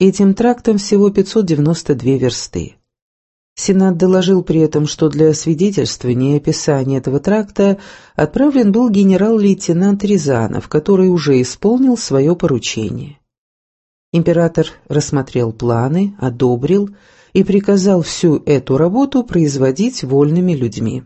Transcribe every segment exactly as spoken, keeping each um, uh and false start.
Этим трактом всего пятьсот девяносто две версты. Сенат доложил при этом, что для свидетельствования и описания этого тракта отправлен был генерал-лейтенант Рязанов, который уже исполнил свое поручение. Император рассмотрел планы, одобрил и приказал всю эту работу производить вольными людьми.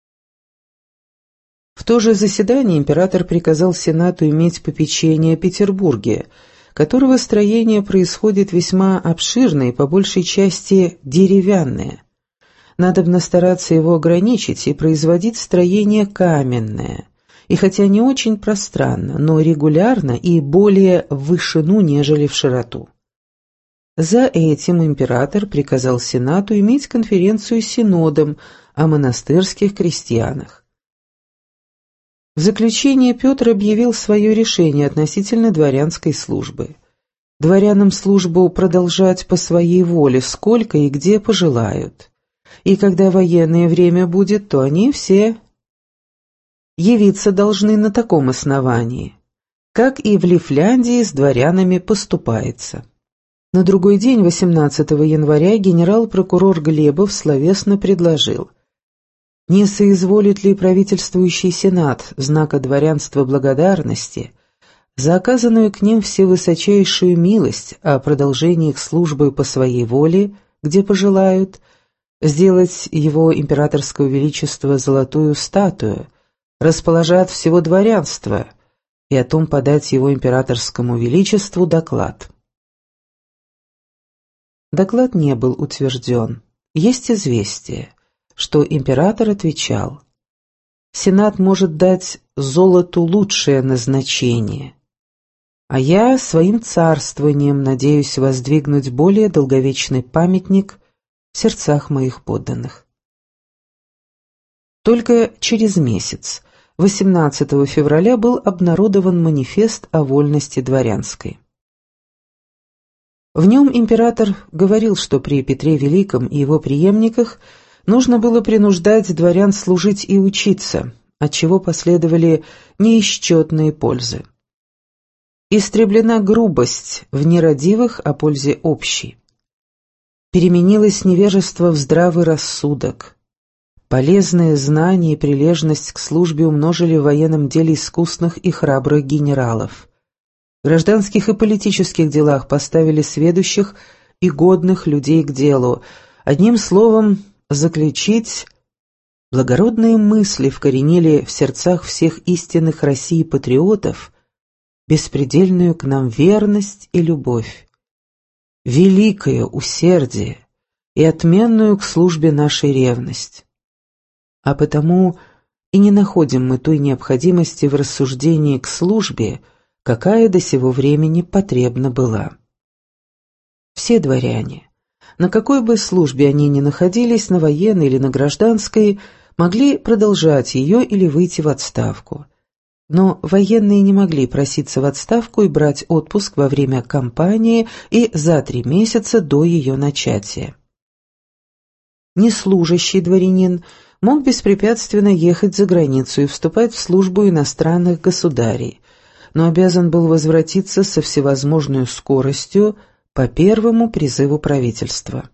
В то же заседание император приказал Сенату иметь попечение о Петербурге, которого строение происходит весьма обширное и по большей части деревянное. Надобно стараться его ограничить и производить строение каменное, и хотя не очень пространно, но регулярно и более в вышину, нежели в широту. За этим император приказал Сенату иметь конференцию с синодом о монастырских крестьянах. В заключение Петр объявил свое решение относительно дворянской службы. Дворянам службу продолжать по своей воле, сколько и где пожелают. И когда военное время будет, то они все явиться должны на таком основании, как и в Лифляндии с дворянами поступается. На другой день, восемнадцатого января, генерал-прокурор Глебов словесно предложил: не соизволит ли правительствующий сенат знака дворянства благодарности за оказанную к ним всевысочайшую милость о продолжении их службы по своей воле, где пожелают, сделать его императорского величества золотую статую, расположа от всего дворянства, и о том подать его императорскому величеству доклад. Доклад не был утвержден. Есть известие, что император отвечал: «Сенат может дать золоту лучшее назначение, а я своим царствованием надеюсь воздвигнуть более долговечный памятник в сердцах моих подданных». Только через месяц, восемнадцатого февраля, был обнародован манифест о вольности дворянской. В нем император говорил, что при Петре Великом и его преемниках нужно было принуждать дворян служить и учиться, от чего последовали неисчетные пользы. Истреблена грубость в нерадивых о пользе общей. Переменилось невежество в здравый рассудок. Полезное знание и прилежность к службе умножили в военном деле искусных и храбрых генералов. В гражданских и политических делах поставили сведущих и годных людей к делу. Одним словом, заключить, благородные мысли вкоренили в сердцах всех истинных России патриотов беспредельную к нам верность и любовь, великое усердие и отменную к службе нашей ревность. А потому и не находим мы той необходимости в рассуждении к службе, какая до сего времени потребна была. Все дворяне, на какой бы службе они ни находились, на военной или на гражданской, могли продолжать ее или выйти в отставку. Но военные не могли проситься в отставку и брать отпуск во время кампании и за три месяца до ее начатия. Неслужащий дворянин мог беспрепятственно ехать за границу и вступать в службу иностранных государей, но обязан был возвратиться со всевозможной скоростью по первому призыву правительства.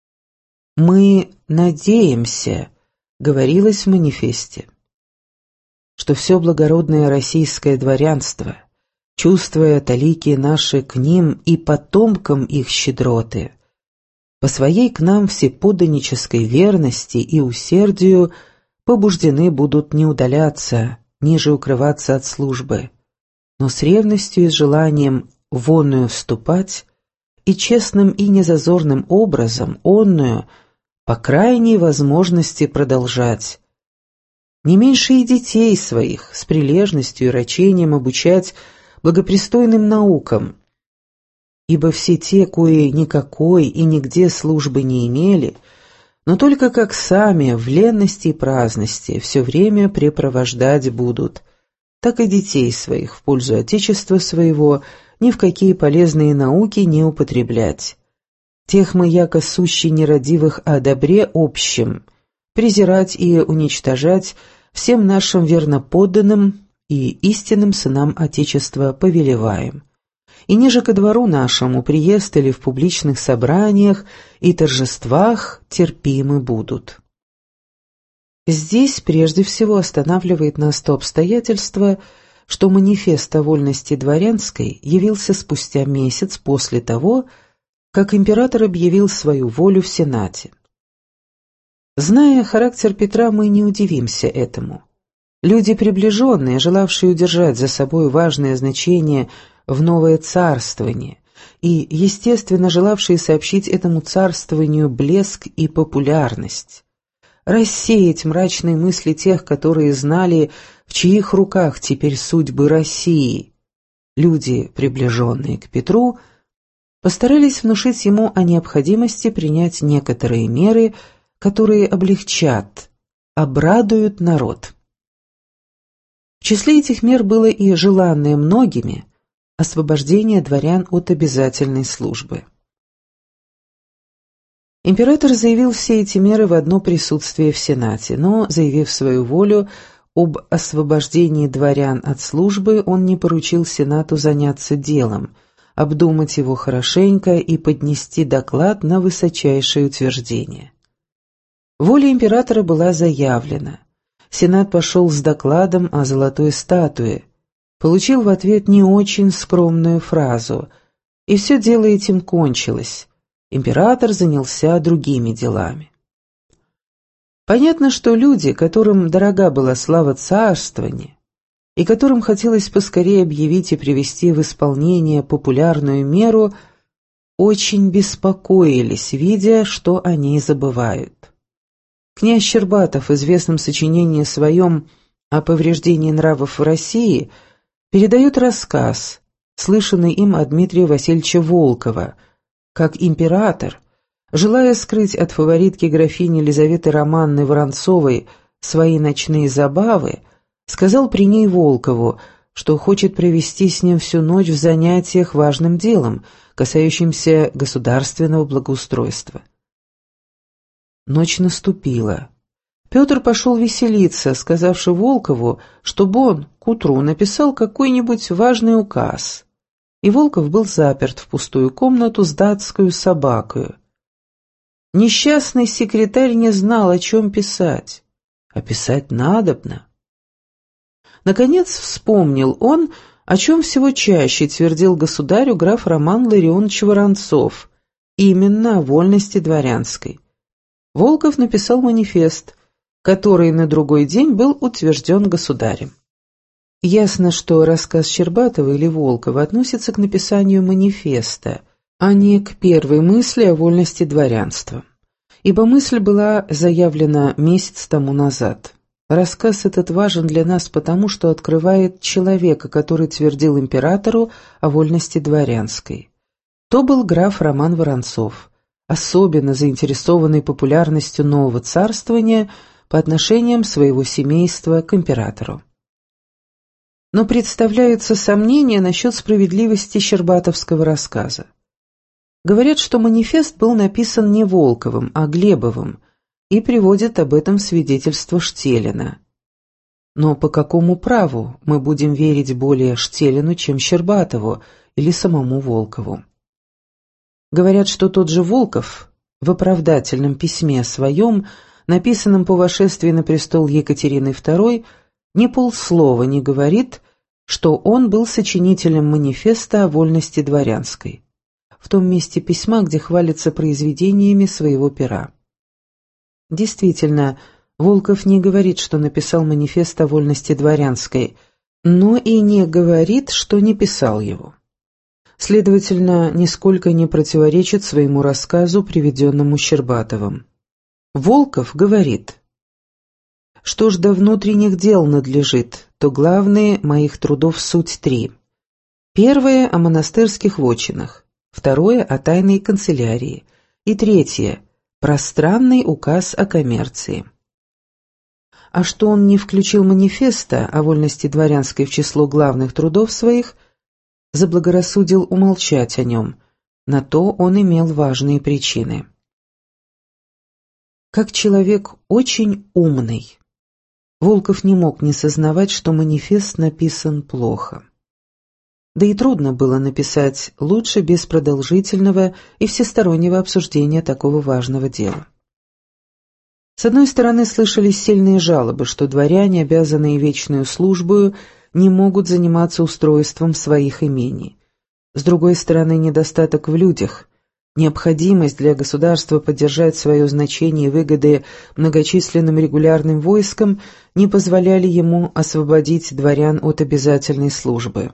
«Мы надеемся», — говорилось в манифесте, что все благородное российское дворянство, чувствуя талики наши к ним и потомкам их щедроты, по своей к нам всеподданнической верности и усердию побуждены будут не удаляться, ниже укрываться от службы, но с ревностью и желанием вонную вступать и честным и незазорным образом онную по крайней возможности продолжать. Не меньше и детей своих с прилежностью и рачением обучать благопристойным наукам, ибо все те, кои никакой и нигде службы не имели, но только как сами в ленности и праздности все время препровождать будут, так и детей своих в пользу Отечества своего ни в какие полезные науки не употреблять. Тех мы, яко сущи нерадивых о добре общем, презирать и уничтожать всем нашим верноподданным и истинным сынам Отечества повелеваем. и ниже ко двору нашему приезд или в публичных собраниях и торжествах терпимы будут». Здесь прежде всего останавливает нас то обстоятельство, что манифест о вольности дворянской явился спустя месяц после того, как император объявил свою волю в Сенате. Зная характер Петра, мы не удивимся этому. Люди приближенные, желавшие удержать за собой важное значение в новое царствование и, естественно, желавшие сообщить этому царствованию блеск и популярность, рассеять мрачные мысли тех, которые знали, в чьих руках теперь судьбы России. Люди, приближенные к Петру, постарались внушить ему о необходимости принять некоторые меры, которые облегчат, обрадуют народ. В числе этих мер было и желанное многими освобождение дворян от обязательной службы. Император заявил все эти меры в одно присутствие в Сенате, но, заявив свою волю об освобождении дворян от службы, он не поручил Сенату заняться делом, обдумать его хорошенько и поднести доклад на высочайшее утверждение. Воля императора была заявлена. Сенат пошел с докладом о золотой статуе, получил в ответ не очень скромную фразу, и все дело этим кончилось. Император занялся другими делами. Понятно, что люди, которым дорога была слава царствования, и которым хотелось поскорее объявить и привести в исполнение популярную меру, очень беспокоились, видя, что они забывают. Князь Щербатов в известном сочинении своем о повреждении нравов в России передает рассказ, слышанный им от Дмитрия Васильевича Волкова, как император, желая скрыть от фаворитки графини Елизаветы Романовны Воронцовой свои ночные забавы, сказал при ней Волкову, что хочет провести с ним всю ночь в занятиях важным делом, касающимся государственного благоустройства. Ночь наступила. Петр пошел веселиться, сказавши Волкову, чтобы он к утру написал какой-нибудь важный указ. И Волков был заперт в пустую комнату с датскою собакою. Несчастный секретарь не знал, о чем писать, а писать надобно. Наконец вспомнил он, о чем всего чаще твердил государю граф Роман Ларионович Воронцов, именно о вольности дворянской. Волков написал манифест, который на другой день был утвержден государем. Ясно, что рассказ Щербатова или Волкова относится к написанию манифеста, а не к первой мысли о вольности дворянства, ибо мысль была заявлена месяц тому назад. Рассказ этот важен для нас потому, что открывает человека, который твердил императору о вольности дворянской. То был граф Роман Воронцов, особенно заинтересованный популярностью нового царствования по отношениям своего семейства к императору. Но представляются сомнения насчет справедливости щербатовского рассказа. Говорят, что манифест был написан не Волковым, а Глебовым, и приводят об этом свидетельство Штелина. Но по какому праву мы будем верить более Штелину, чем Щербатову или самому Волкову? Говорят, что тот же Волков в оправдательном письме своем, написанном по восшествии на престол Екатерины второй, ни полслова не говорит, что он был сочинителем манифеста о вольности дворянской, в том месте письма, где хвалится произведениями своего пера. Действительно, Волков не говорит, что написал манифест о вольности дворянской, но и не говорит, что не писал его. Следовательно, нисколько не противоречит своему рассказу, приведенному Щербатовым. Волков говорит: «Что ж до внутренних дел надлежит, то главные моих трудов суть три. Первое — о монастырских вотчинах, второе — о тайной канцелярии, и третье — пространный указ о коммерции». А что он не включил манифеста о вольности дворянской в число главных трудов своих, заблагорассудил умолчать о нем, на то он имел важные причины. Как человек очень умный, Волков не мог не сознавать, что манифест написан плохо. Да и трудно было написать лучше без продолжительного и всестороннего обсуждения такого важного дела. С одной стороны, слышались сильные жалобы, что дворяне, обязанные вечную службою, не могут заниматься устройством своих имений. С другой стороны, недостаток в людях, необходимость для государства поддержать свое значение и выгоды многочисленным регулярным войском не позволяли ему освободить дворян от обязательной службы.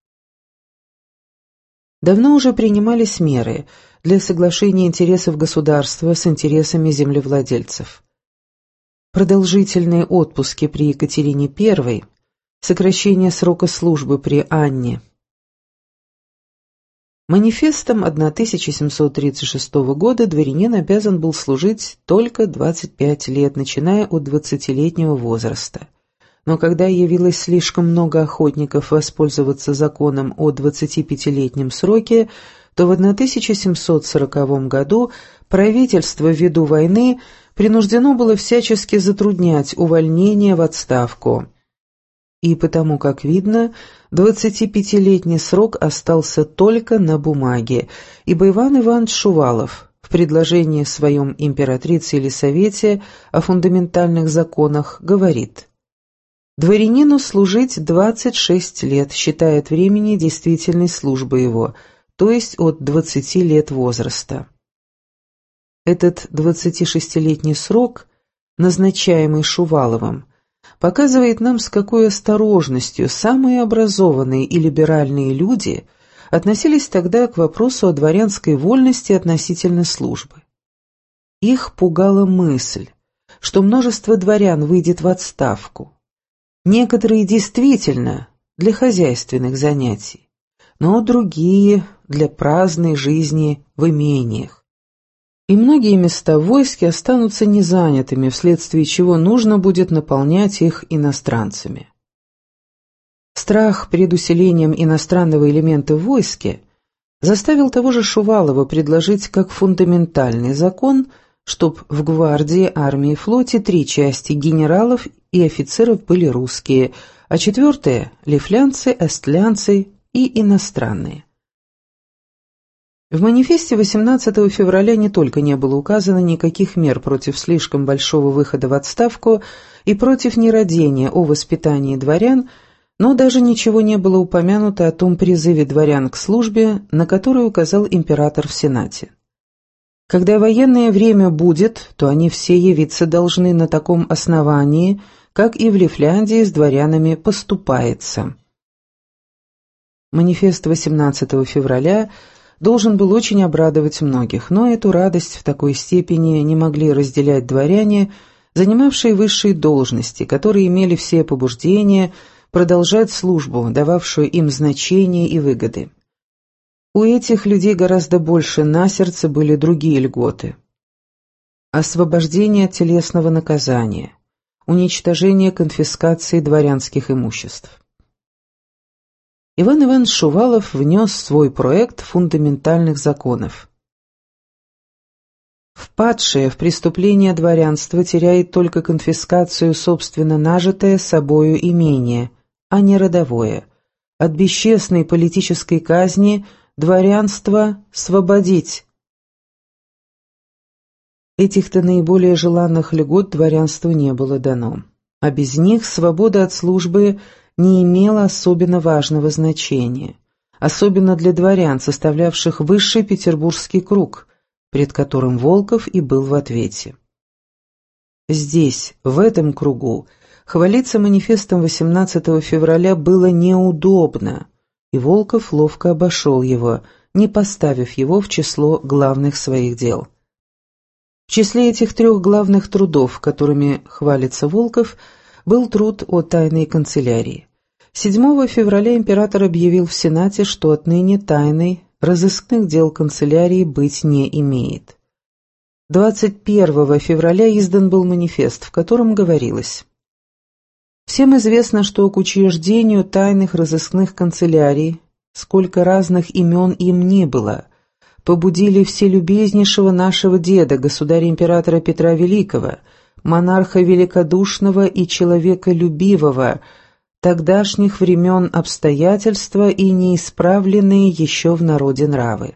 Давно уже принимались меры для соглашения интересов государства с интересами землевладельцев. Продолжительные отпуски при Екатерине Первой, сокращение срока службы при Анне. Манифестом тысяча семьсот тридцать шестого года дворянин обязан был служить только двадцать пять лет, начиная от двадцатилетнего возраста. Но когда явилось слишком много охотников воспользоваться законом о двадцатипятилетнем сроке, то в тысяча семьсот сороковом году правительство ввиду войны принуждено было всячески затруднять увольнение в отставку. И потому, как видно, двадцатипятилетний срок остался только на бумаге, ибо Иван Иванович Шувалов в предложении своем императрице Елисавете о фундаментальных законах говорит: «Дворянину служить двадцать шесть лет, считая от времени действительной службы его, то есть от двадцати лет возраста». Этот двадцатишестилетний срок, назначаемый Шуваловым, показывает нам, с какой осторожностью самые образованные и либеральные люди относились тогда к вопросу о дворянской вольности относительно службы. Их пугала мысль, что множество дворян выйдет в отставку. Некоторые действительно для хозяйственных занятий, но другие для праздной жизни в имениях. И многие места в войске останутся незанятыми, вследствие чего нужно будет наполнять их иностранцами. Страх перед усилением иностранного элемента в войске заставил того же Шувалова предложить как фундаментальный закон, чтоб в гвардии, армии и флоте три части генералов и офицеров были русские, а четвертая – лифлянцы, эстлянцы и иностранные. В манифесте восемнадцатого февраля не только не было указано никаких мер против слишком большого выхода в отставку и против нерадения о воспитании дворян, но даже ничего не было упомянуто о том призыве дворян к службе, на который указал император в Сенате. Когда военное время будет, то они все явиться должны на таком основании, как и в Лифляндии с дворянами поступается. Манифест восемнадцатого февраля должен был очень обрадовать многих, но эту радость в такой степени не могли разделять дворяне, занимавшие высшие должности, которые имели все побуждения продолжать службу, дававшую им значение и выгоды. У этих людей гораздо больше на сердце были другие льготы. Освобождение от телесного наказания, уничтожение конфискации дворянских имуществ. Иван Иванович Шувалов внес свой проект фундаментальных законов. Впадшее в преступление дворянство теряет только конфискацию собственно нажитое собою имение, а не родовое. От бесчестной политической казни дворянство свободить. Этих-то наиболее желанных льгот дворянству не было дано, а без них свобода от службы не имела особенно важного значения, особенно для дворян, составлявших высший петербургский круг, пред которым Волков и был в ответе. Здесь, в этом кругу, хвалиться манифестом восемнадцатого февраля было неудобно, и Волков ловко обошел его, не поставив его в число главных своих дел. В числе этих трех главных трудов, которыми хвалится Волков, был труд о тайной канцелярии. седьмого февраля император объявил в Сенате, что отныне тайной разыскных дел канцелярии быть не имеет. двадцать первого февраля издан был манифест, в котором говорилось: «Всем известно, что к учреждению тайных разыскных канцелярий, сколько разных имен им ни было, побудили вселюбезнейшего нашего деда, государя-императора Петра Великого, монарха великодушного и человеколюбивого, тогдашних времен обстоятельства и неисправленные еще в народе нравы.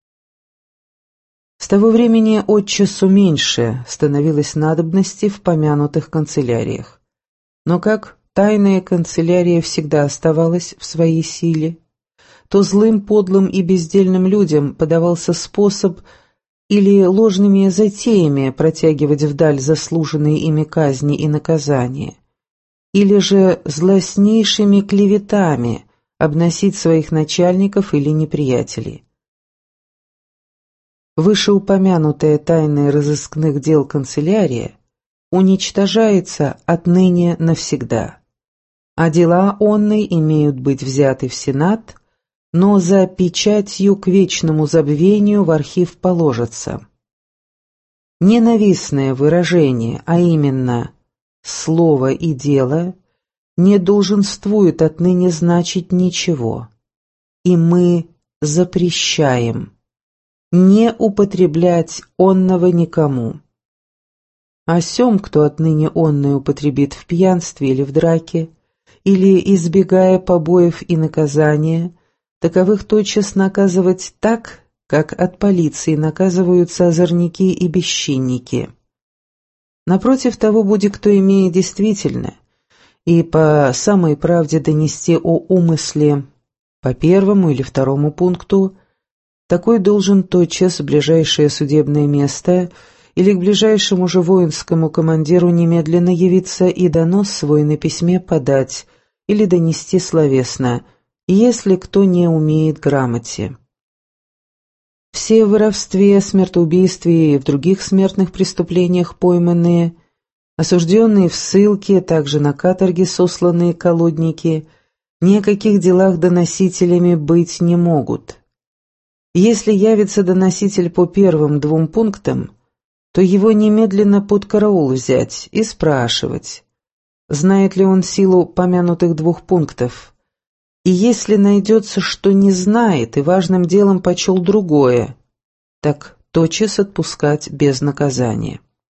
С того времени от часу меньше становилось надобности в помянутых канцеляриях. Но как тайная канцелярия всегда оставалась в своей силе, то злым, подлым и бездельным людям подавался способ или ложными затеями протягивать вдаль заслуженные ими казни и наказания, или же злостнейшими клеветами обносить своих начальников или неприятелей. Вышеупомянутая тайная разыскных дел канцелярия уничтожается отныне навсегда, а дела онной имеют быть взяты в Сенат, но за печатью к вечному забвению в архив положатся. Ненавистное выражение, а именно «слово и дело», не долженствует отныне значить ничего, и мы запрещаем не употреблять онного никому. А сем, кто отныне онное употребит в пьянстве или в драке, или избегая побоев и наказания, таковых тотчас наказывать так, как от полиции наказываются озорники и бесчинники. Напротив того, будет кто имеет действительно, и по самой правде донести о умысле по первому или второму пункту, такой должен тотчас в ближайшее судебное место или к ближайшему же воинскому командиру немедленно явиться и донос свой на письме подать или донести словесно, если кто не умеет грамоте. Все в воровстве, смертоубийстве и в других смертных преступлениях пойманные, осужденные в ссылке, также на каторге сосланные колодники, ни о каких делах доносителями быть не могут. Если явится доноситель по первым двум пунктам, то его немедленно под караул взять и спрашивать, знает ли он силу помянутых двух пунктов, и если найдется, что не знает и важным делом почел другое, так тотчас отпускать без наказания.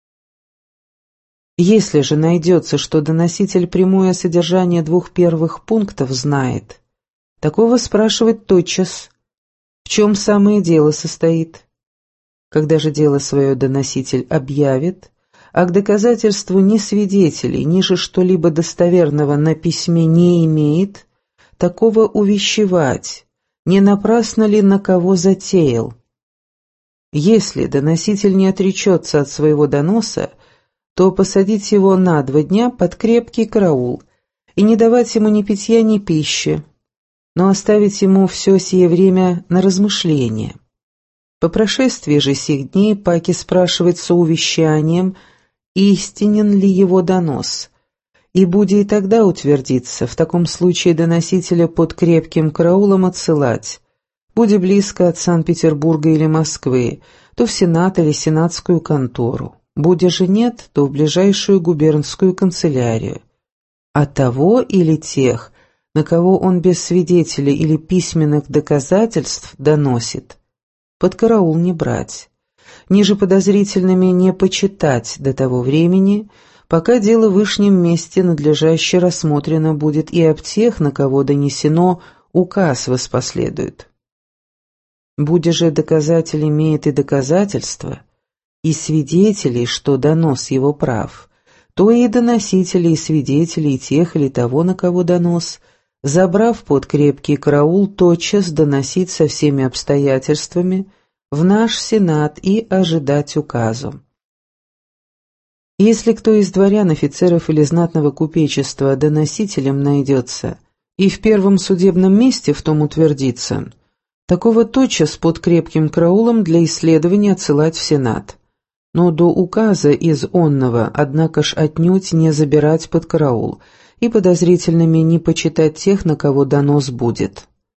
Если же найдется, что доноситель прямое содержание двух первых пунктов знает, такого спрашивать тотчас, в чем самое дело состоит. Когда же дело свое доноситель объявит, а к доказательству ни свидетелей, ни же что-либо достоверного на письме не имеет, такого увещевать, не напрасно ли на кого затеял. Если доноситель не отречется от своего доноса, то посадить его на два дня под крепкий караул и не давать ему ни питья, ни пищи, но оставить ему все сие время на размышление. По прошествии же сих дней паки спрашивать с увещанием, истинен ли его донос, и буде и тогда утвердиться, в таком случае доносителя под крепким караулом отсылать, буде близко от Санкт-Петербурга или Москвы, то в Сенат или сенатскую контору, буде же нет, то в ближайшую губернскую канцелярию, а того или тех, на кого он без свидетелей или письменных доказательств доносит, под караул не брать, ниже подозрительными не почитать до того времени, пока дело в вышнем месте надлежаще рассмотрено будет и об тех, на кого донесено, указ воспоследует. Буде же доказатель имеет и доказательства, и свидетелей, что донос его прав, то и доносителей, и свидетелей тех или того, на кого донос, забрав под крепкий караул, тотчас доносить со всеми обстоятельствами в наш Сенат и ожидать указу. Если кто из дворян, офицеров или знатного купечества доносителем найдется и в первом судебном месте в том утвердится, такого тотчас под крепким караулом для исследования отсылать в Сенат, но до указа из онного, однако ж отнюдь не забирать под караул, и подозрительными не почитать тех, на кого донос будет.